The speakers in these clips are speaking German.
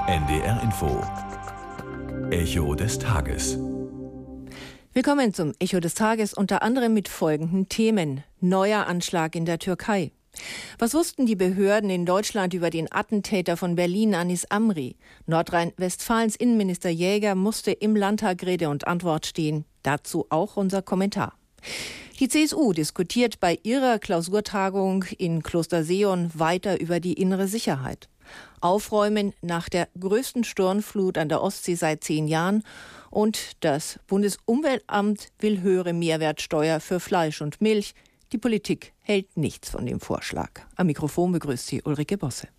NDR Info. Echo des Tages. Willkommen zum Echo des Tages, unter anderem mit folgenden Themen. Neuer Anschlag in der Türkei. Was wussten die Behörden in Deutschland über den Attentäter von Berlin, Anis Amri? Nordrhein-Westfalens Innenminister Jäger musste im Landtag Rede und Antwort stehen. Dazu auch unser Kommentar. Die CSU diskutiert bei ihrer Klausurtagung in Klosterseeon weiter über die innere Sicherheit. Aufräumen nach der größten Sturmflut an der Ostsee seit 10 Jahren und das Bundesumweltamt will höhere Mehrwertsteuer für Fleisch und Milch. Die Politik hält nichts von dem Vorschlag. Am Mikrofon begrüßt sie Ulrike Bosse.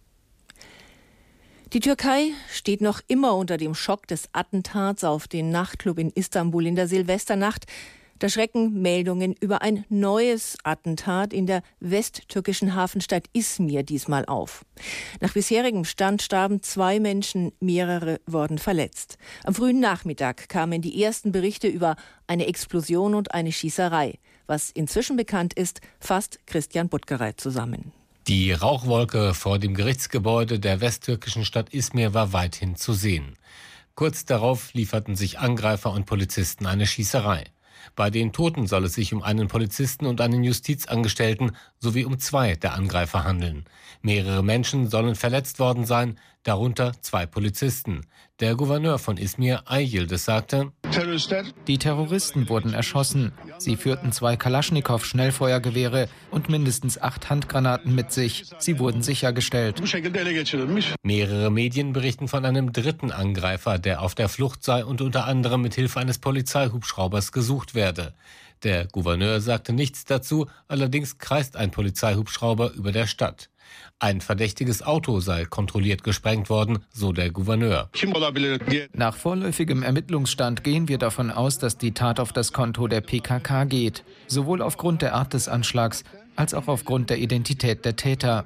Die Türkei steht noch immer unter dem Schock des Attentats auf den Nachtclub in Istanbul in der Silvesternacht. Da schrecken Meldungen über ein neues Attentat in der westtürkischen Hafenstadt Izmir diesmal auf. Nach bisherigem Stand starben 2 Menschen, mehrere wurden verletzt. Am frühen Nachmittag kamen die ersten Berichte über eine Explosion und eine Schießerei. Was inzwischen bekannt ist, fasst Christian Buttgereit zusammen. Die Rauchwolke vor dem Gerichtsgebäude der westtürkischen Stadt Izmir war weithin zu sehen. Kurz darauf lieferten sich Angreifer und Polizisten eine Schießerei. Bei den Toten soll es sich um einen Polizisten und einen Justizangestellten sowie um 2 der Angreifer handeln. Mehrere Menschen sollen verletzt worden sein, darunter 2 Polizisten. Der Gouverneur von Izmir, Ay Yildiz, sagte: Die Terroristen wurden erschossen. Sie führten 2 Kalaschnikow-Schnellfeuergewehre und mindestens 8 Handgranaten mit sich. Sie wurden sichergestellt. Mehrere Medien berichten von einem dritten Angreifer, der auf der Flucht sei und unter anderem mit Hilfe eines Polizeihubschraubers gesucht werde. Der Gouverneur sagte nichts dazu, allerdings kreist ein Polizeihubschrauber über der Stadt. Ein verdächtiges Auto sei kontrolliert gesprengt worden, so der Gouverneur. Nach vorläufigem Ermittlungsstand gehen wir davon aus, dass die Tat auf das Konto der PKK geht. Sowohl aufgrund der Art des Anschlags als auch aufgrund der Identität der Täter.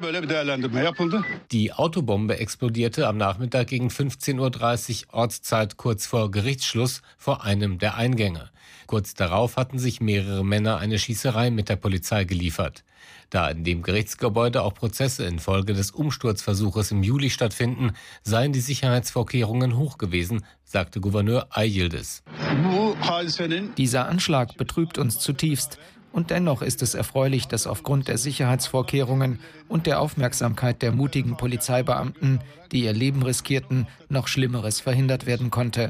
Die Autobombe explodierte am Nachmittag gegen 15:30 Uhr Ortszeit kurz vor Gerichtsschluss vor einem der Eingänge. Kurz darauf hatten sich mehrere Männer eine Schießerei mit der Polizei geliefert. Da in dem Gerichtsgebäude auch Prozesse infolge des Umsturzversuches im Juli stattfinden, seien die Sicherheitsvorkehrungen hoch gewesen, sagte Gouverneur Ay Yildiz. Dieser Anschlag betrübt uns zutiefst. Und dennoch ist es erfreulich, dass aufgrund der Sicherheitsvorkehrungen und der Aufmerksamkeit der mutigen Polizeibeamten, die ihr Leben riskierten, noch Schlimmeres verhindert werden konnte.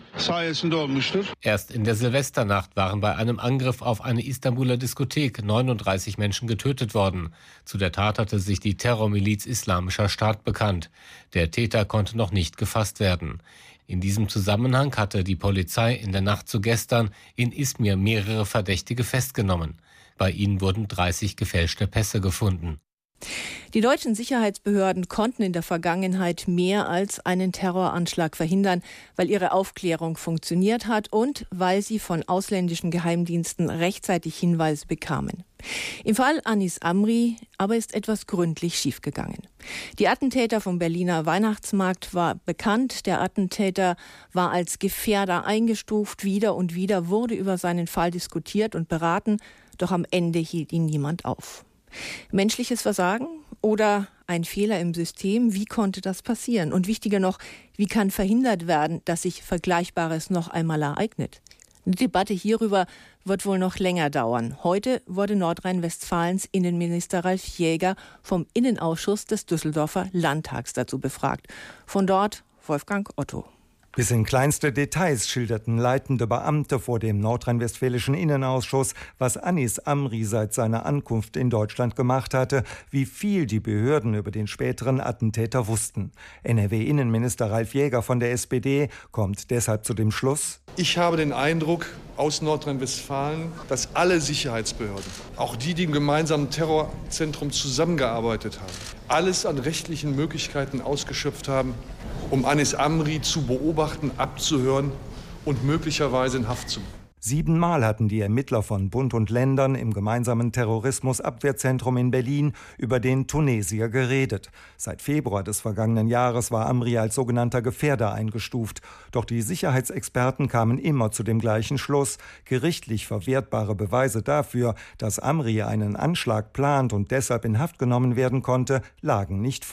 Erst in der Silvesternacht waren bei einem Angriff auf eine Istanbuler Diskothek 39 Menschen getötet worden. Zu der Tat hatte sich die Terrormiliz Islamischer Staat bekannt. Der Täter konnte noch nicht gefasst werden. In diesem Zusammenhang hatte die Polizei in der Nacht zu gestern in Izmir mehrere Verdächtige festgenommen. Bei ihnen wurden 30 gefälschte Pässe gefunden. Die deutschen Sicherheitsbehörden konnten in der Vergangenheit mehr als einen Terroranschlag verhindern, weil ihre Aufklärung funktioniert hat und weil sie von ausländischen Geheimdiensten rechtzeitig Hinweise bekamen. Im Fall Anis Amri aber ist etwas gründlich schiefgegangen. Die Attentäter vom Berliner Weihnachtsmarkt war bekannt. Der Attentäter war als Gefährder eingestuft. Wieder und wieder wurde über seinen Fall diskutiert und beraten. Doch am Ende hielt ihn niemand auf. Menschliches Versagen oder ein Fehler im System? Wie konnte das passieren? Und wichtiger noch, wie kann verhindert werden, dass sich Vergleichbares noch einmal ereignet? Eine Debatte hierüber wird wohl noch länger dauern. Heute wurde Nordrhein-Westfalens Innenminister Ralf Jäger vom Innenausschuss des Düsseldorfer Landtags dazu befragt. Von dort Wolfgang Otto. Bis in kleinste Details schilderten leitende Beamte vor dem nordrhein-westfälischen Innenausschuss, was Anis Amri seit seiner Ankunft in Deutschland gemacht hatte, wie viel die Behörden über den späteren Attentäter wussten. NRW-Innenminister Ralf Jäger von der SPD kommt deshalb zu dem Schluss: Ich habe den Eindruck aus Nordrhein-Westfalen, dass alle Sicherheitsbehörden, auch die, die im gemeinsamen Terrorzentrum zusammengearbeitet haben, alles an rechtlichen Möglichkeiten ausgeschöpft haben, um Anis Amri zu beobachten, abzuhören und möglicherweise in Haft zu nehmen. 7-mal hatten die Ermittler von Bund und Ländern im gemeinsamen Terrorismusabwehrzentrum in Berlin über den Tunesier geredet. Seit Februar des vergangenen Jahres war Amri als sogenannter Gefährder eingestuft. Doch die Sicherheitsexperten kamen immer zu dem gleichen Schluss: Gerichtlich verwertbare Beweise dafür, dass Amri einen Anschlag plant und deshalb in Haft genommen werden konnte, lagen nicht vor.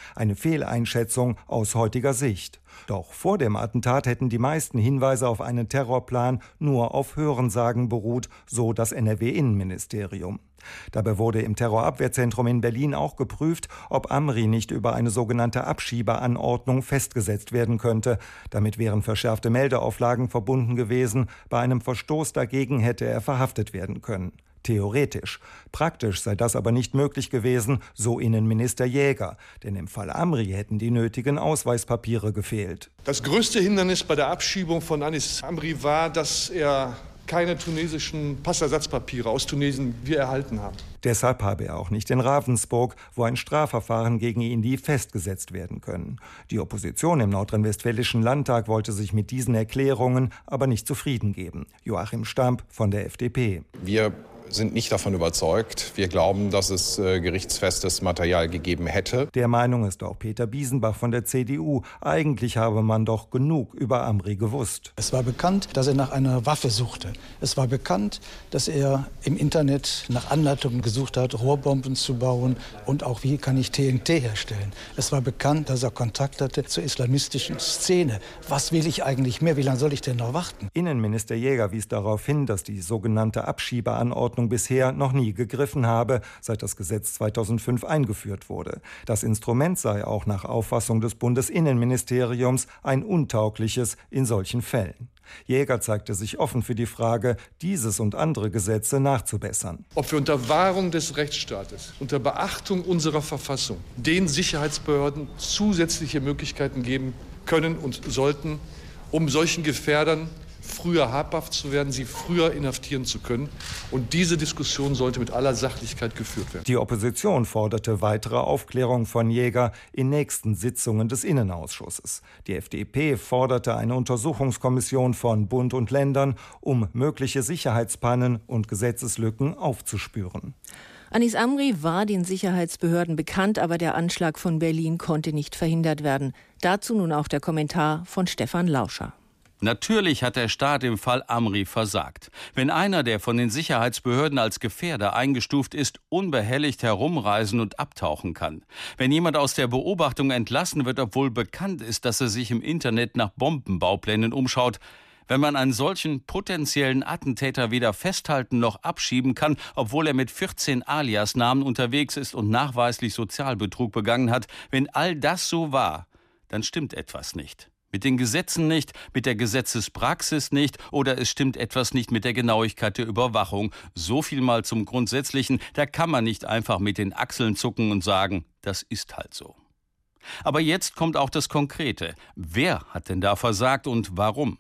Eine Fehleinschätzung aus heutiger Sicht. Doch vor dem Attentat hätten die meisten Hinweise auf einen Terrorplan nur auf Hörensagen beruht, so das NRW-Innenministerium. Dabei wurde im Terrorabwehrzentrum in Berlin auch geprüft, ob Amri nicht über eine sogenannte Abschiebeanordnung festgesetzt werden könnte. Damit wären verschärfte Meldeauflagen verbunden gewesen. Bei einem Verstoß dagegen hätte er verhaftet werden können. Theoretisch. Praktisch sei das aber nicht möglich gewesen, so Innenminister Jäger. Denn im Fall Amri hätten die nötigen Ausweispapiere gefehlt. Das größte Hindernis bei der Abschiebung von Anis Amri war, dass er keine tunesischen Passersatzpapiere aus Tunesien wir erhalten haben. Deshalb habe er auch nicht in Ravensburg, wo ein Strafverfahren gegen ihn lief, festgesetzt werden können. Die Opposition im nordrhein-westfälischen Landtag wollte sich mit diesen Erklärungen aber nicht zufrieden geben. Joachim Stamp von der FDP. Wir sind nicht davon überzeugt. Wir glauben, dass es gerichtsfestes Material gegeben hätte. Der Meinung ist auch Peter Biesenbach von der CDU. Eigentlich habe man doch genug über Amri gewusst. Es war bekannt, dass er nach einer Waffe suchte. Es war bekannt, dass er im Internet nach Anleitungen gesucht hat, Rohrbomben zu bauen und auch, wie kann ich TNT herstellen. Es war bekannt, dass er Kontakt hatte zur islamistischen Szene. Was will ich eigentlich mehr? Wie lange soll ich denn noch warten? Innenminister Jäger wies darauf hin, dass die sogenannte Abschiebeanordnung bisher noch nie gegriffen habe, seit das Gesetz 2005 eingeführt wurde. Das Instrument sei auch nach Auffassung des Bundesinnenministeriums ein untaugliches in solchen Fällen. Jäger zeigte sich offen für die Frage, dieses und andere Gesetze nachzubessern. Ob wir unter Wahrung des Rechtsstaates, unter Beachtung unserer Verfassung, den Sicherheitsbehörden zusätzliche Möglichkeiten geben können und sollten, um solchen Gefährdern früher habhaft zu werden, sie früher inhaftieren zu können. Und diese Diskussion sollte mit aller Sachlichkeit geführt werden. Die Opposition forderte weitere Aufklärung von Jäger in nächsten Sitzungen des Innenausschusses. Die FDP forderte eine Untersuchungskommission von Bund und Ländern, um mögliche Sicherheitspannen und Gesetzeslücken aufzuspüren. Anis Amri war den Sicherheitsbehörden bekannt, aber der Anschlag von Berlin konnte nicht verhindert werden. Dazu nun auch der Kommentar von Stefan Lauscher. Natürlich hat der Staat im Fall Amri versagt. Wenn einer, der von den Sicherheitsbehörden als Gefährder eingestuft ist, unbehelligt herumreisen und abtauchen kann. Wenn jemand aus der Beobachtung entlassen wird, obwohl bekannt ist, dass er sich im Internet nach Bombenbauplänen umschaut. Wenn man einen solchen potenziellen Attentäter weder festhalten noch abschieben kann, obwohl er mit 14 Alias-Namen unterwegs ist und nachweislich Sozialbetrug begangen hat, wenn all das so war, dann stimmt etwas nicht. Mit den Gesetzen nicht, mit der Gesetzespraxis nicht oder es stimmt etwas nicht mit der Genauigkeit der Überwachung. So viel mal zum Grundsätzlichen, da kann man nicht einfach mit den Achseln zucken und sagen, das ist halt so. Aber jetzt kommt auch das Konkrete. Wer hat denn da versagt und warum?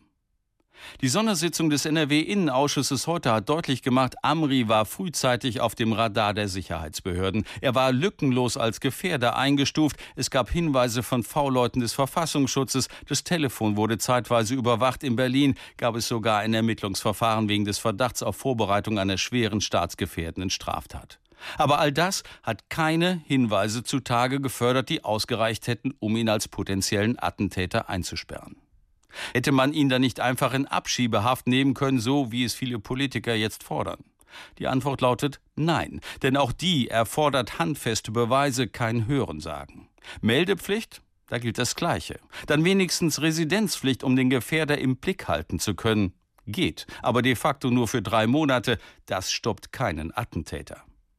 Die Sondersitzung des NRW-Innenausschusses heute hat deutlich gemacht, Amri war frühzeitig auf dem Radar der Sicherheitsbehörden. Er war lückenlos als Gefährder eingestuft. Es gab Hinweise von V-Leuten des Verfassungsschutzes. Das Telefon wurde zeitweise überwacht. In Berlin gab es sogar ein Ermittlungsverfahren wegen des Verdachts auf Vorbereitung einer schweren staatsgefährdenden Straftat. Aber all das hat keine Hinweise zutage gefördert, die ausgereicht hätten, um ihn als potenziellen Attentäter einzusperren. Hätte man ihn dann nicht einfach in Abschiebehaft nehmen können, so wie es viele Politiker jetzt fordern? Die Antwort lautet nein, denn auch die erfordert handfeste Beweise, kein Hörensagen. Meldepflicht? Da gilt das Gleiche. Dann wenigstens Residenzpflicht, um den Gefährder im Blick halten zu können. Geht, aber de facto nur für 3 Monate. Das stoppt keinen Attentäter.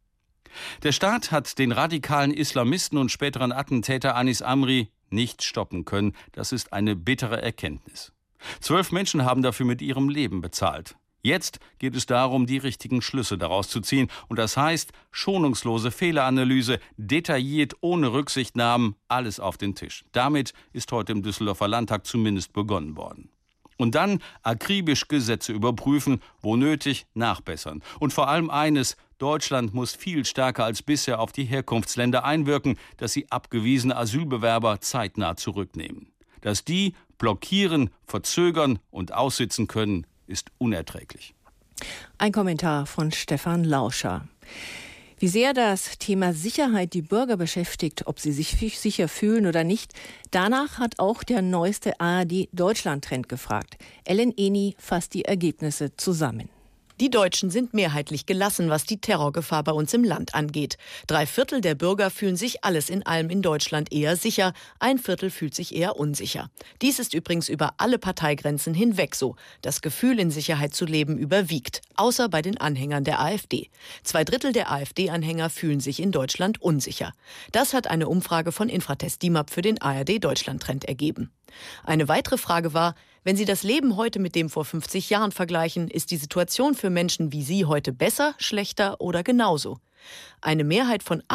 Der Staat hat den radikalen Islamisten und späteren Attentäter Anis Amri nicht stoppen können. Das ist eine bittere Erkenntnis. 12 Menschen haben dafür mit ihrem Leben bezahlt. Jetzt geht es darum, die richtigen Schlüsse daraus zu ziehen. Und das heißt, schonungslose Fehleranalyse, detailliert, ohne Rücksichtnahmen, alles auf den Tisch. Damit ist heute im Düsseldorfer Landtag zumindest begonnen worden. Und dann akribisch Gesetze überprüfen, wo nötig, nachbessern. Und vor allem eines: Deutschland muss viel stärker als bisher auf die Herkunftsländer einwirken, dass sie abgewiesene Asylbewerber zeitnah zurücknehmen. Dass die blockieren, verzögern und aussitzen können, ist unerträglich. Ein Kommentar von Stefan Lauscher. Wie sehr das Thema Sicherheit die Bürger beschäftigt, ob sie sich sicher fühlen oder nicht, danach hat auch der neueste ARD-Deutschland-Trend gefragt. Ellen Eni fasst die Ergebnisse zusammen. Die Deutschen sind mehrheitlich gelassen, was die Terrorgefahr bei uns im Land angeht. 3/4 der Bürger fühlen sich alles in allem in Deutschland eher sicher, 1/4 fühlt sich eher unsicher. Dies ist übrigens über alle Parteigrenzen hinweg so. Das Gefühl, in Sicherheit zu leben, überwiegt, außer bei den Anhängern der AfD. 2/3 der AfD-Anhänger fühlen sich in Deutschland unsicher. Das hat eine Umfrage von Infratest DIMAP für den ARD-Deutschland-Trend ergeben. Eine weitere Frage war: Wenn Sie das Leben heute mit dem vor 50 Jahren vergleichen, ist die Situation für Menschen wie Sie heute besser, schlechter oder genauso? Eine Mehrheit von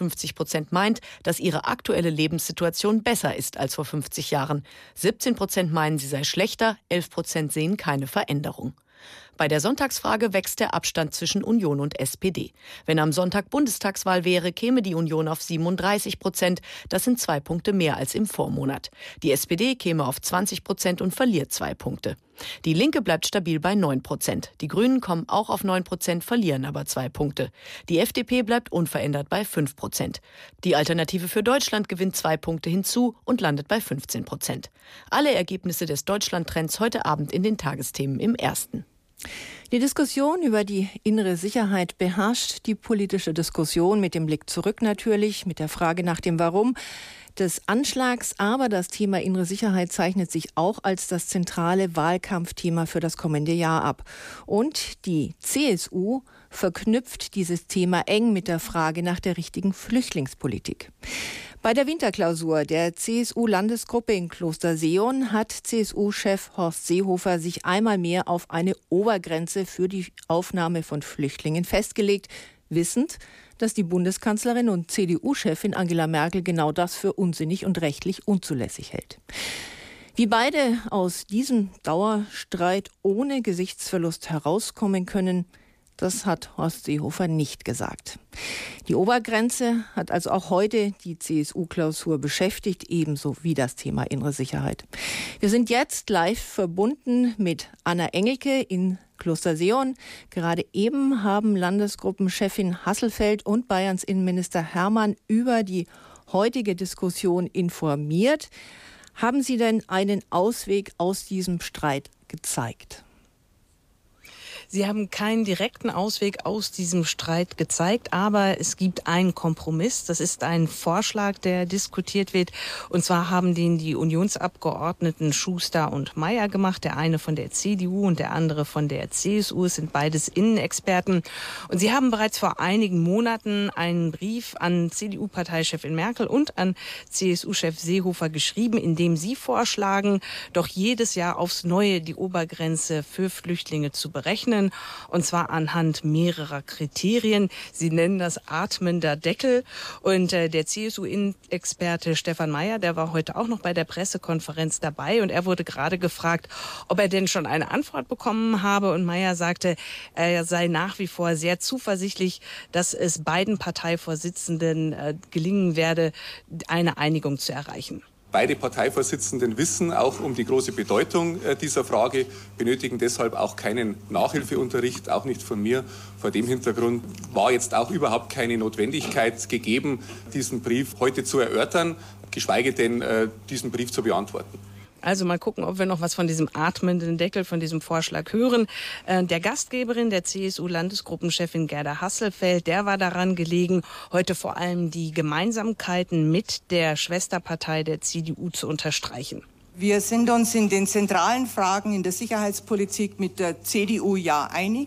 58% meint, dass ihre aktuelle Lebenssituation besser ist als vor 50 Jahren. 17% meinen, sie sei schlechter, 11% sehen keine Veränderung. Bei der Sonntagsfrage wächst der Abstand zwischen Union und SPD. Wenn am Sonntag Bundestagswahl wäre, käme die Union auf 37%. Das sind 2 Punkte mehr als im Vormonat. Die SPD käme auf 20% und verliert 2 Punkte. Die Linke bleibt stabil bei 9%. Die Grünen kommen auch auf 9%, verlieren aber 2 Punkte. Die FDP bleibt unverändert bei 5%. Die Alternative für Deutschland gewinnt 2 Punkte hinzu und landet bei 15%. Alle Ergebnisse des Deutschland-Trends heute Abend in den Tagesthemen im Ersten. Die Diskussion über die innere Sicherheit beherrscht die politische Diskussion mit dem Blick zurück natürlich, mit der Frage nach dem Warum des Anschlags. Aber das Thema innere Sicherheit zeichnet sich auch als das zentrale Wahlkampfthema für das kommende Jahr ab. Und die CSU verknüpft dieses Thema eng mit der Frage nach der richtigen Flüchtlingspolitik. Bei der Winterklausur der CSU-Landesgruppe in Klosterseeon hat CSU-Chef Horst Seehofer sich einmal mehr auf eine Obergrenze für die Aufnahme von Flüchtlingen festgelegt, wissend, dass die Bundeskanzlerin und CDU-Chefin Angela Merkel genau das für unsinnig und rechtlich unzulässig hält. Wie beide aus diesem Dauerstreit ohne Gesichtsverlust herauskommen können, das hat Horst Seehofer nicht gesagt. Die Obergrenze hat also auch heute die CSU-Klausur beschäftigt, ebenso wie das Thema innere Sicherheit. Wir sind jetzt live verbunden mit Anna Engelke in Klosterseeon. Gerade eben haben Landesgruppenchefin Hasselfeld und Bayerns Innenminister Hermann über die heutige Diskussion informiert. Haben Sie denn einen Ausweg aus diesem Streit gezeigt? Sie haben keinen direkten Ausweg aus diesem Streit gezeigt, aber es gibt einen Kompromiss. Das ist ein Vorschlag, der diskutiert wird. Und zwar haben den die Unionsabgeordneten Schuster und Mayer gemacht. Der eine von der CDU und der andere von der CSU. Es sind beides Innenexperten. Und sie haben bereits vor einigen Monaten einen Brief an CDU-Parteichefin Merkel und an CSU-Chef Seehofer geschrieben, in dem sie vorschlagen, doch jedes Jahr aufs Neue die Obergrenze für Flüchtlinge zu berechnen. Und zwar anhand mehrerer Kriterien. Sie nennen das atmender Deckel. Und der CSU-Innenexperte Stefan Mayer, der war heute auch noch bei der Pressekonferenz dabei. Und er wurde gerade gefragt, ob er denn schon eine Antwort bekommen habe. Und Mayer sagte, er sei nach wie vor sehr zuversichtlich, dass es beiden Parteivorsitzenden gelingen werde, eine Einigung zu erreichen. Beide Parteivorsitzenden wissen auch um die große Bedeutung dieser Frage, benötigen deshalb auch keinen Nachhilfeunterricht, auch nicht von mir. Vor dem Hintergrund war jetzt auch überhaupt keine Notwendigkeit gegeben, diesen Brief heute zu erörtern, geschweige denn diesen Brief zu beantworten. Also mal gucken, ob wir noch was von diesem atmenden Deckel, von diesem Vorschlag hören. Der Gastgeberin, der CSU-Landesgruppenchefin Gerda Hasselfeld, der war daran gelegen, heute vor allem die Gemeinsamkeiten mit der Schwesterpartei der CDU zu unterstreichen. Wir sind uns in den zentralen Fragen in der Sicherheitspolitik mit der CDU ja einig.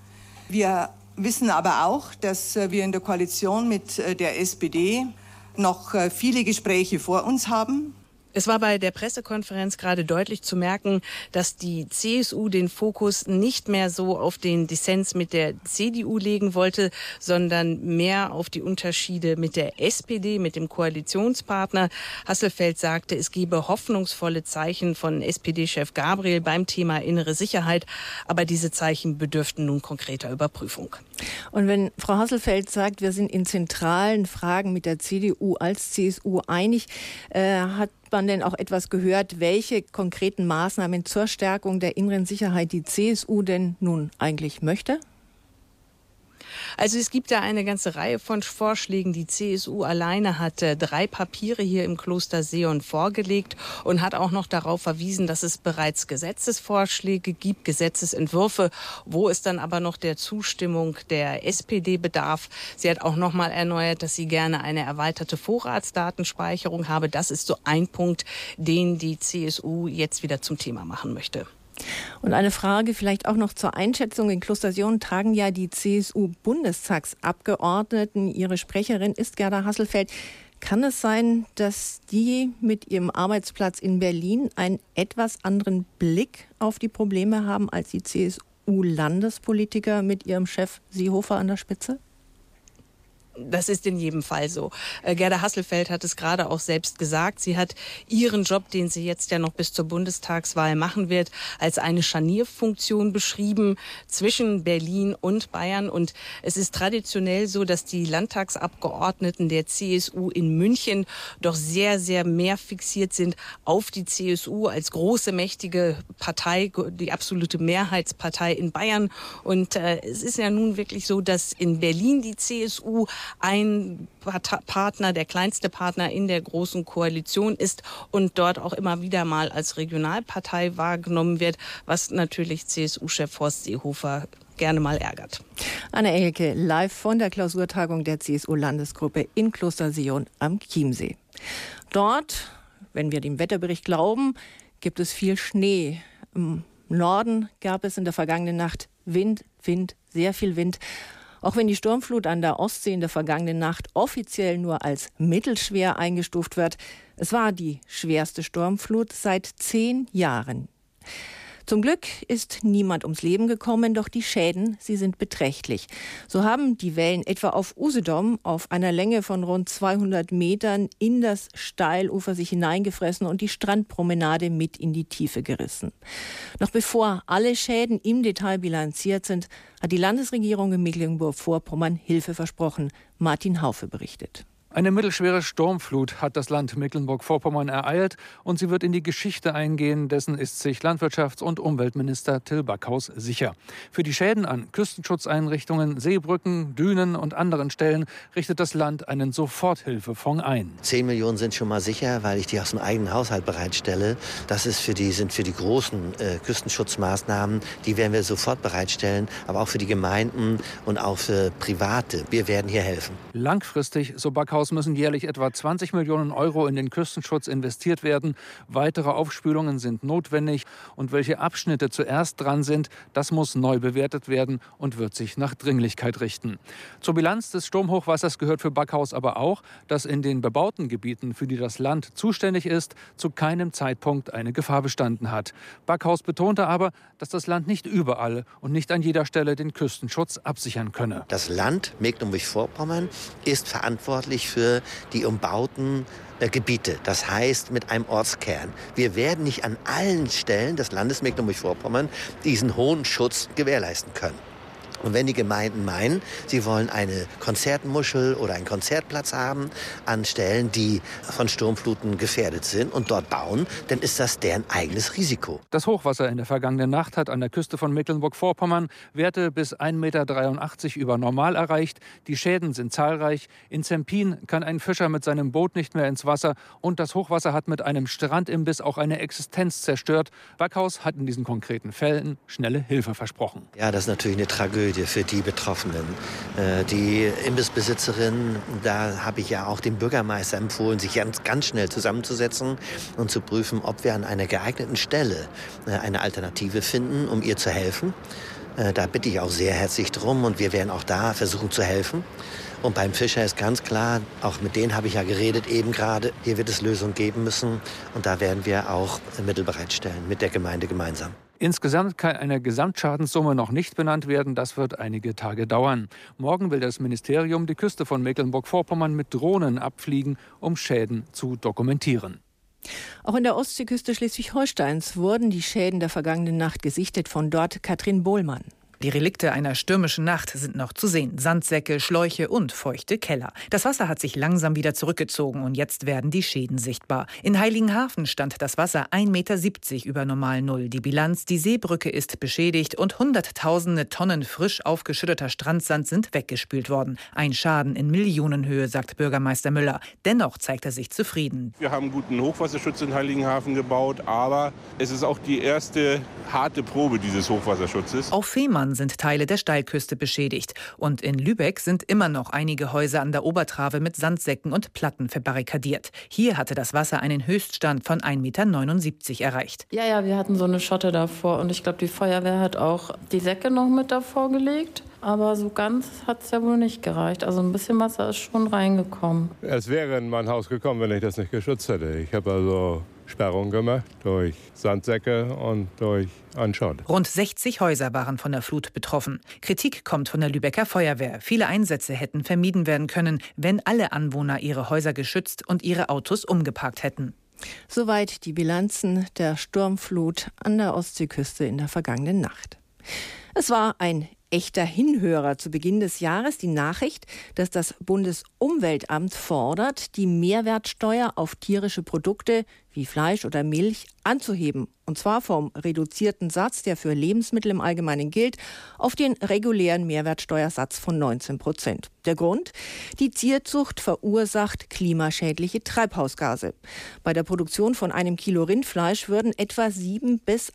Wir wissen aber auch, dass wir in der Koalition mit der SPD noch viele Gespräche vor uns haben. Es war bei der Pressekonferenz gerade deutlich zu merken, dass die CSU den Fokus nicht mehr so auf den Dissens mit der CDU legen wollte, sondern mehr auf die Unterschiede mit der SPD, mit dem Koalitionspartner. Hasselfeld sagte, es gebe hoffnungsvolle Zeichen von SPD-Chef Gabriel beim Thema innere Sicherheit, aber diese Zeichen bedürften nun konkreter Überprüfung. Und wenn Frau Hasselfeld sagt, wir sind in zentralen Fragen mit der CDU als CSU einig, hat man denn auch etwas gehört, welche konkreten Maßnahmen zur Stärkung der inneren Sicherheit die CSU denn nun eigentlich möchte? Also es gibt da eine ganze Reihe von Vorschlägen. Die CSU alleine hat 3 Papiere hier im Kloster Seeon vorgelegt und hat auch noch darauf verwiesen, dass es bereits Gesetzesvorschläge gibt, Gesetzesentwürfe, wo es dann aber noch der Zustimmung der SPD bedarf. Sie hat auch noch mal erneuert, dass sie gerne eine erweiterte Vorratsdatenspeicherung habe. Das ist so ein Punkt, den die CSU jetzt wieder zum Thema machen möchte. Und eine Frage vielleicht auch noch zur Einschätzung. In Kloster Seeon tagen ja die CSU-Bundestagsabgeordneten. Ihre Sprecherin ist Gerda Hasselfeld. Kann es sein, dass die mit ihrem Arbeitsplatz in Berlin einen etwas anderen Blick auf die Probleme haben als die CSU-Landespolitiker mit ihrem Chef Seehofer an der Spitze? Das ist in jedem Fall so. Gerda Hasselfeld hat es gerade auch selbst gesagt. Sie hat ihren Job, den sie jetzt ja noch bis zur Bundestagswahl machen wird, als eine Scharnierfunktion beschrieben zwischen Berlin und Bayern. Und es ist traditionell so, dass die Landtagsabgeordneten der CSU in München doch sehr, sehr mehr fixiert sind auf die CSU als große, mächtige Partei, die absolute Mehrheitspartei in Bayern. Und es ist ja nun wirklich so, dass in Berlin die CSU ein Partner, der kleinste Partner in der Großen Koalition ist und dort auch immer wieder mal als Regionalpartei wahrgenommen wird, was natürlich CSU-Chef Horst Seehofer gerne mal ärgert. Anne Elke, live von der Klausurtagung der CSU-Landesgruppe in Kloster Seeon am Chiemsee. Dort, wenn wir dem Wetterbericht glauben, gibt es viel Schnee. Im Norden gab es in der vergangenen Nacht Wind, sehr viel Wind. Auch wenn die Sturmflut an der Ostsee in der vergangenen Nacht offiziell nur als mittelschwer eingestuft wird, es war die schwerste Sturmflut seit 10 Jahren. Zum Glück ist niemand ums Leben gekommen, doch die Schäden, sie sind beträchtlich. So haben die Wellen etwa auf Usedom auf einer Länge von rund 200 Metern in das Steilufer sich hineingefressen und die Strandpromenade mit in die Tiefe gerissen. Noch bevor alle Schäden im Detail bilanziert sind, hat die Landesregierung in Mecklenburg-Vorpommern Hilfe versprochen. Martin Haufe berichtet. Eine mittelschwere Sturmflut hat das Land Mecklenburg-Vorpommern ereilt und sie wird in die Geschichte eingehen. Dessen ist sich Landwirtschafts- und Umweltminister Till Backhaus sicher. Für die Schäden an Küstenschutzeinrichtungen, Seebrücken, Dünen und anderen Stellen richtet das Land einen Soforthilfefonds ein. 10 Millionen sind schon mal sicher, weil ich die aus dem eigenen Haushalt bereitstelle. Das ist sind für die großen Küstenschutzmaßnahmen. Die werden wir sofort bereitstellen, aber auch für die Gemeinden und auch für Private. Wir werden hier helfen. Langfristig, so Backhaus, müssen jährlich etwa 20 Millionen Euro in den Küstenschutz investiert werden. Weitere Aufspülungen sind notwendig. Und welche Abschnitte zuerst dran sind, das muss neu bewertet werden und wird sich nach Dringlichkeit richten. Zur Bilanz des Sturmhochwassers gehört für Backhaus aber auch, dass in den bebauten Gebieten, für die das Land zuständig ist, zu keinem Zeitpunkt eine Gefahr bestanden hat. Backhaus betonte aber, dass das Land nicht überall und nicht an jeder Stelle den Küstenschutz absichern könne. Das Land Mecklenburg-Vorpommern ist verantwortlich für die umbauten Gebiete, das heißt mit einem Ortskern. Wir werden nicht an allen Stellen des Landes Mecklenburg-Vorpommern diesen hohen Schutz gewährleisten können. Und wenn die Gemeinden meinen, sie wollen eine Konzertmuschel oder einen Konzertplatz haben an Stellen, die von Sturmfluten gefährdet sind und dort bauen, dann ist das deren eigenes Risiko. Das Hochwasser in der vergangenen Nacht hat an der Küste von Mecklenburg-Vorpommern Werte bis 1,83 Meter über Normal erreicht. Die Schäden sind zahlreich. In Zempin kann ein Fischer mit seinem Boot nicht mehr ins Wasser. Und das Hochwasser hat mit einem Strandimbiss auch eine Existenz zerstört. Backhaus hat in diesen konkreten Fällen schnelle Hilfe versprochen. Ja, das ist natürlich eine Tragödie für die Betroffenen. Die Imbissbesitzerin, da habe ich ja auch dem Bürgermeister empfohlen, sich ganz schnell zusammenzusetzen und zu prüfen, ob wir an einer geeigneten Stelle eine Alternative finden, um ihr zu helfen. Da bitte ich auch sehr herzlich drum und wir werden auch da versuchen zu helfen. Und beim Fischer ist ganz klar, auch mit denen habe ich ja geredet eben gerade, hier wird es Lösungen geben müssen und da werden wir auch Mittel bereitstellen mit der Gemeinde gemeinsam. Insgesamt kann eine Gesamtschadenssumme noch nicht benannt werden. Das wird einige Tage dauern. Morgen will das Ministerium die Küste von Mecklenburg-Vorpommern mit Drohnen abfliegen, um Schäden zu dokumentieren. Auch in der Ostseeküste Schleswig-Holsteins wurden die Schäden der vergangenen Nacht gesichtet. Von dort Katrin Bohlmann. Die Relikte einer stürmischen Nacht sind noch zu sehen. Sandsäcke, Schläuche und feuchte Keller. Das Wasser hat sich langsam wieder zurückgezogen und jetzt werden die Schäden sichtbar. In Heiligenhafen stand das Wasser 1,70 Meter über Normal Null. Die Bilanz: die Seebrücke ist beschädigt und hunderttausende Tonnen frisch aufgeschütteter Strandsand sind weggespült worden. Ein Schaden in Millionenhöhe, sagt Bürgermeister Müller. Dennoch zeigt er sich zufrieden. Wir haben guten Hochwasserschutz in Heiligenhafen gebaut, aber es ist auch die erste harte Probe dieses Hochwasserschutzes. Auf Fehmarn sind Teile der Steilküste beschädigt. Und in Lübeck sind immer noch einige Häuser an der Obertrave mit Sandsäcken und Platten verbarrikadiert. Hier hatte das Wasser einen Höchststand von 1,79 Meter erreicht. Ja, wir hatten so eine Schotte davor und ich glaube, die Feuerwehr hat auch die Säcke noch mit davor gelegt. Aber so ganz hat es ja wohl nicht gereicht. Also ein bisschen Wasser ist schon reingekommen. Es wäre in mein Haus gekommen, wenn ich das nicht geschützt hätte. Ich habe also Sperrungen gemacht durch Sandsäcke und durch Anschauung. Rund 60 Häuser waren von der Flut betroffen. Kritik kommt von der Lübecker Feuerwehr. Viele Einsätze hätten vermieden werden können, wenn alle Anwohner ihre Häuser geschützt und ihre Autos umgeparkt hätten. Soweit die Bilanzen der Sturmflut an der Ostseeküste in der vergangenen Nacht. Es war ein echter Hinhörer zu Beginn des Jahres die Nachricht, dass das Bundesumweltamt fordert, die Mehrwertsteuer auf tierische Produkte wie Fleisch oder Milch anzuheben. Und zwar vom reduzierten Satz, der für Lebensmittel im Allgemeinen gilt, auf den regulären Mehrwertsteuersatz von 19%. Der Grund? Die Tierzucht verursacht klimaschädliche Treibhausgase. Bei der Produktion von einem Kilo Rindfleisch würden etwa 7 bis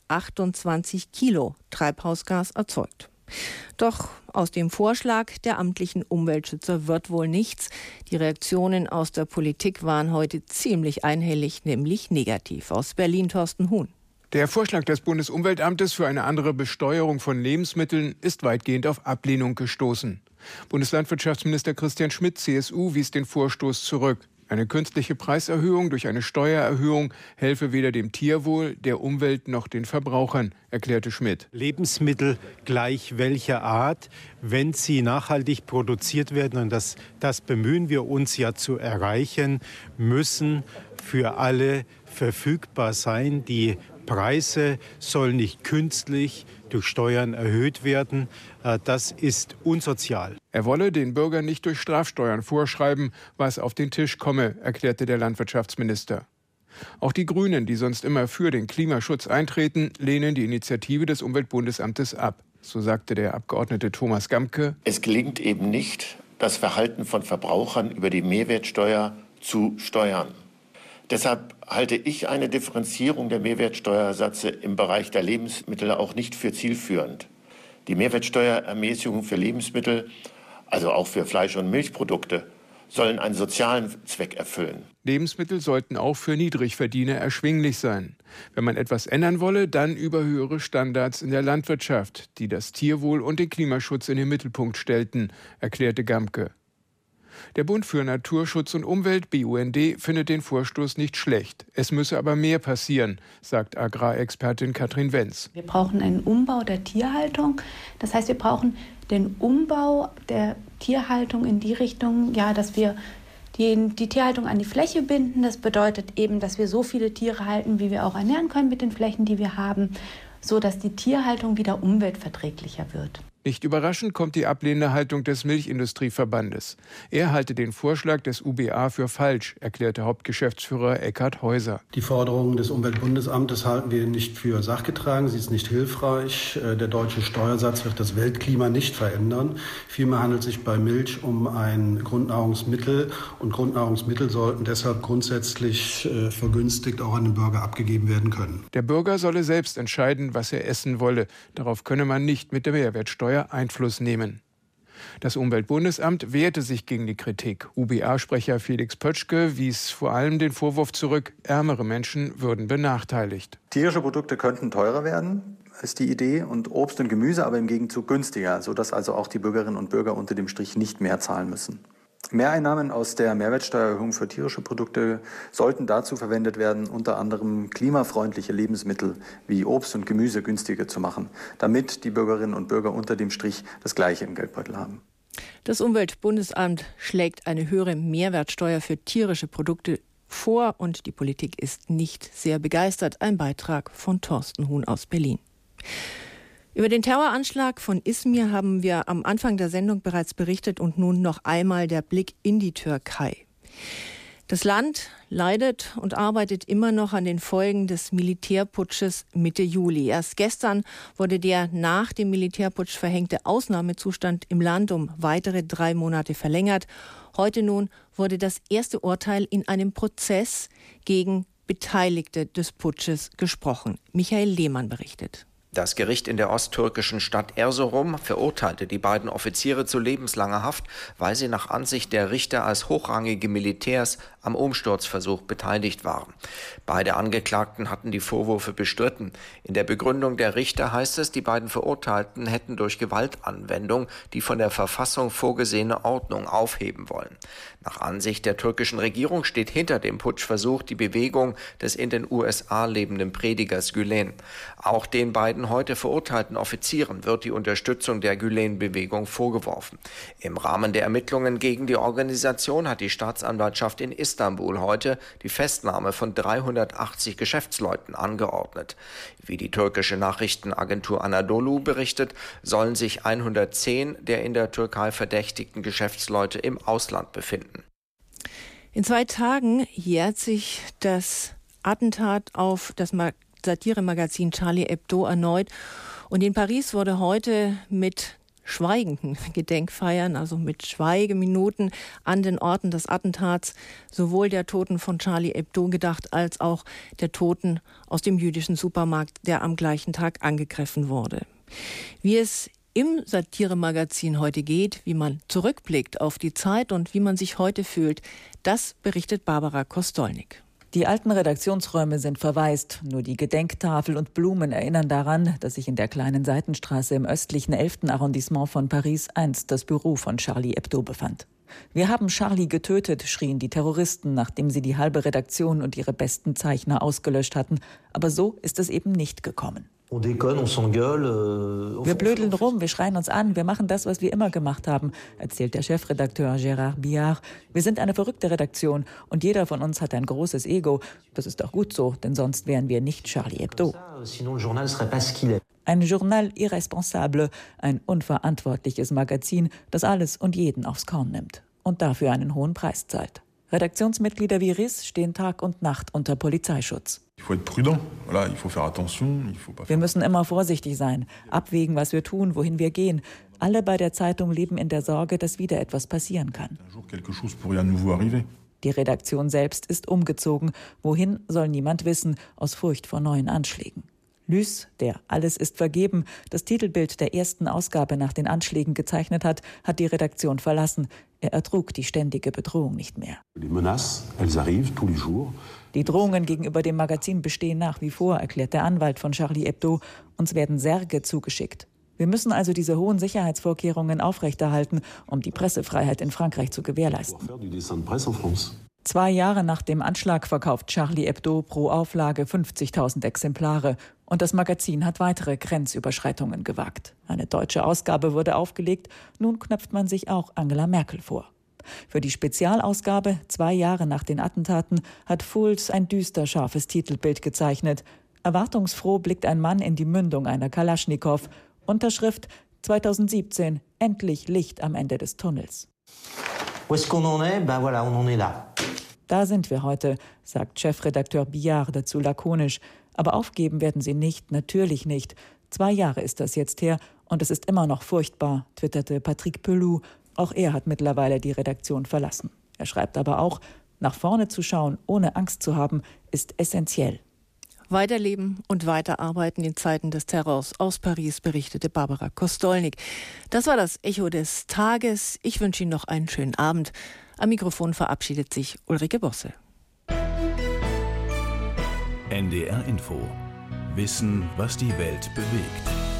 28 Kilo Treibhausgas erzeugt. Doch aus dem Vorschlag der amtlichen Umweltschützer wird wohl nichts. Die Reaktionen aus der Politik waren heute ziemlich einhellig, nämlich negativ. Aus Berlin Thorsten Huhn. Der Vorschlag des Bundesumweltamtes für eine andere Besteuerung von Lebensmitteln ist weitgehend auf Ablehnung gestoßen. Bundeslandwirtschaftsminister Christian Schmidt, CSU, wies den Vorstoß zurück. Eine künstliche Preiserhöhung durch eine Steuererhöhung helfe weder dem Tierwohl, der Umwelt noch den Verbrauchern, erklärte Schmidt. Lebensmittel gleich welcher Art, wenn sie nachhaltig produziert werden, und das bemühen wir uns ja zu erreichen, müssen für alle verfügbar sein. Die Preise sollen nicht künstlich durch Steuern erhöht werden. Das ist unsozial. Er wolle den Bürgern nicht durch Strafsteuern vorschreiben, was auf den Tisch komme, erklärte der Landwirtschaftsminister. Auch die Grünen, die sonst immer für den Klimaschutz eintreten, lehnen die Initiative des Umweltbundesamtes ab. So sagte der Abgeordnete Thomas Gamke. Es gelingt eben nicht, das Verhalten von Verbrauchern über die Mehrwertsteuer zu steuern. Deshalb halte ich eine Differenzierung der Mehrwertsteuersätze im Bereich der Lebensmittel auch nicht für zielführend. Die Mehrwertsteuerermäßigung für Lebensmittel, also auch für Fleisch- und Milchprodukte, sollen einen sozialen Zweck erfüllen. Lebensmittel sollten auch für Niedrigverdiener erschwinglich sein. Wenn man etwas ändern wolle, dann über höhere Standards in der Landwirtschaft, die das Tierwohl und den Klimaschutz in den Mittelpunkt stellten, erklärte Gamke. Der Bund für Naturschutz und Umwelt, BUND, findet den Vorstoß nicht schlecht. Es müsse aber mehr passieren, sagt Agrarexpertin Katrin Wenz. Wir brauchen einen Umbau der Tierhaltung. Das heißt, wir brauchen den Umbau der Tierhaltung in die Richtung, dass wir die Tierhaltung an die Fläche binden. Das bedeutet eben, dass wir so viele Tiere halten, wie wir auch ernähren können mit den Flächen, die wir haben, so dass die Tierhaltung wieder umweltverträglicher wird. Nicht überraschend kommt die ablehnende Haltung des Milchindustrieverbandes. Er halte den Vorschlag des UBA für falsch, erklärte Hauptgeschäftsführer Eckhard Häuser. Die Forderung des Umweltbundesamtes halten wir nicht für sachgetragen. Sie ist nicht hilfreich. Der deutsche Steuersatz wird das Weltklima nicht verändern. Vielmehr handelt es sich bei Milch um ein Grundnahrungsmittel. Und Grundnahrungsmittel sollten deshalb grundsätzlich vergünstigt auch an den Bürger abgegeben werden können. Der Bürger solle selbst entscheiden, was er essen wolle. Darauf könne man nicht mit der Mehrwertsteuer Einfluss nehmen. Das Umweltbundesamt wehrte sich gegen die Kritik. UBA-Sprecher Felix Pötschke wies vor allem den Vorwurf zurück, ärmere Menschen würden benachteiligt. Tierische Produkte könnten teurer werden, ist die Idee, und Obst und Gemüse aber im Gegenzug günstiger, sodass also auch die Bürgerinnen und Bürger unter dem Strich nicht mehr zahlen müssen. Mehreinnahmen aus der Mehrwertsteuererhöhung für tierische Produkte sollten dazu verwendet werden, unter anderem klimafreundliche Lebensmittel wie Obst und Gemüse günstiger zu machen, damit die Bürgerinnen und Bürger unter dem Strich das Gleiche im Geldbeutel haben. Das Umweltbundesamt schlägt eine höhere Mehrwertsteuer für tierische Produkte vor und die Politik ist nicht sehr begeistert. Ein Beitrag von Thorsten Huhn aus Berlin. Über den Terroranschlag von Izmir haben wir am Anfang der Sendung bereits berichtet und nun noch einmal der Blick in die Türkei. Das Land leidet und arbeitet immer noch an den Folgen des Militärputsches Mitte Juli. Erst gestern wurde der nach dem Militärputsch verhängte Ausnahmezustand im Land um weitere 3 Monate verlängert. Heute nun wurde das erste Urteil in einem Prozess gegen Beteiligte des Putsches gesprochen. Michael Lehmann berichtet. Das Gericht in der osttürkischen Stadt Erzurum verurteilte die beiden Offiziere zu lebenslanger Haft, weil sie nach Ansicht der Richter als hochrangige Militärs am Umsturzversuch beteiligt waren. Beide Angeklagten hatten die Vorwürfe bestritten. In der Begründung der Richter heißt es, die beiden Verurteilten hätten durch Gewaltanwendung die von der Verfassung vorgesehene Ordnung aufheben wollen. Nach Ansicht der türkischen Regierung steht hinter dem Putschversuch die Bewegung des in den USA lebenden Predigers Gülen. Auch den beiden heute verurteilten Offizieren wird die Unterstützung der Gülen-Bewegung vorgeworfen. Im Rahmen der Ermittlungen gegen die Organisation hat die Staatsanwaltschaft in Istanbul heute die Festnahme von 380 Geschäftsleuten angeordnet. Wie die türkische Nachrichtenagentur Anadolu berichtet, sollen sich 110 der in der Türkei verdächtigten Geschäftsleute im Ausland befinden. In 2 Tagen jährt sich das Attentat auf das Satiremagazin Charlie Hebdo erneut. Und in Paris wurde heute mit schweigenden Gedenkfeiern, also mit Schweigeminuten an den Orten des Attentats, sowohl der Toten von Charlie Hebdo gedacht, als auch der Toten aus dem jüdischen Supermarkt, der am gleichen Tag angegriffen wurde. Wie es im Satiremagazin heute geht, wie man zurückblickt auf die Zeit und wie man sich heute fühlt, das berichtet Barbara Kostolnik. Die alten Redaktionsräume sind verwaist. Nur die Gedenktafel und Blumen erinnern daran, dass sich in der kleinen Seitenstraße im östlichen 11. Arrondissement von Paris einst das Büro von Charlie Hebdo befand. Wir haben Charlie getötet, schrien die Terroristen, nachdem sie die halbe Redaktion und ihre besten Zeichner ausgelöscht hatten. Aber so ist es eben nicht gekommen. Wir blödeln rum, wir schreien uns an, wir machen das, was wir immer gemacht haben, erzählt der Chefredakteur Gérard Billard. Wir sind eine verrückte Redaktion und jeder von uns hat ein großes Ego. Das ist auch gut so, denn sonst wären wir nicht Charlie Hebdo. Ein Journal irresponsable, ein unverantwortliches Magazin, das alles und jeden aufs Korn nimmt und dafür einen hohen Preis zahlt. Redaktionsmitglieder wie Riss stehen Tag und Nacht unter Polizeischutz. Wir müssen immer vorsichtig sein, abwägen, was wir tun, wohin wir gehen. Alle bei der Zeitung leben in der Sorge, dass wieder etwas passieren kann. Die Redaktion selbst ist umgezogen. Wohin, soll niemand wissen, aus Furcht vor neuen Anschlägen. Lys, der Alles ist vergeben, das Titelbild der ersten Ausgabe nach den Anschlägen gezeichnet hat, hat die Redaktion verlassen. Er ertrug die ständige Bedrohung nicht mehr. Die Drohungen gegenüber dem Magazin bestehen nach wie vor, erklärt der Anwalt von Charlie Hebdo. Uns werden Särge zugeschickt. Wir müssen also diese hohen Sicherheitsvorkehrungen aufrechterhalten, um die Pressefreiheit in Frankreich zu gewährleisten. 2 Jahre nach dem Anschlag verkauft Charlie Hebdo pro Auflage 50.000 Exemplare. Und das Magazin hat weitere Grenzüberschreitungen gewagt. Eine deutsche Ausgabe wurde aufgelegt. Nun knöpft man sich auch Angela Merkel vor. Für die Spezialausgabe, 2 Jahre nach den Attentaten, hat Fouls ein düster scharfes Titelbild gezeichnet. Erwartungsfroh blickt ein Mann in die Mündung einer Kalaschnikow. Unterschrift 2017, endlich Licht am Ende des Tunnels. Da sind wir heute, sagt Chefredakteur Billard dazu lakonisch. Aber aufgeben werden sie nicht, natürlich nicht. 2 Jahre ist das jetzt her und es ist immer noch furchtbar, twitterte Patrick Pelou. Auch er hat mittlerweile die Redaktion verlassen. Er schreibt aber auch, nach vorne zu schauen, ohne Angst zu haben, ist essentiell. Weiterleben und weiterarbeiten in Zeiten des Terrors. Aus Paris berichtete Barbara Kostolnik. Das war das Echo des Tages. Ich wünsche Ihnen noch einen schönen Abend. Am Mikrofon verabschiedet sich Ulrike Bosse. NDR Info. Wissen, was die Welt bewegt.